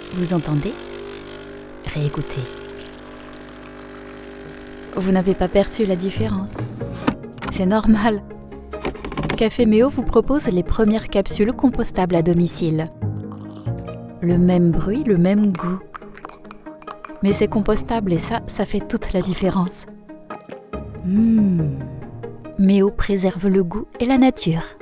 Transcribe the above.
Vous entendez ? Réécoutez. Vous n'avez pas perçu la différence ? C'est normal. Café Méo vous propose les premières capsules compostables à domicile. Le même bruit, le même goût. Mais c'est compostable et ça fait toute la différence. Méo préserve le goût et la nature.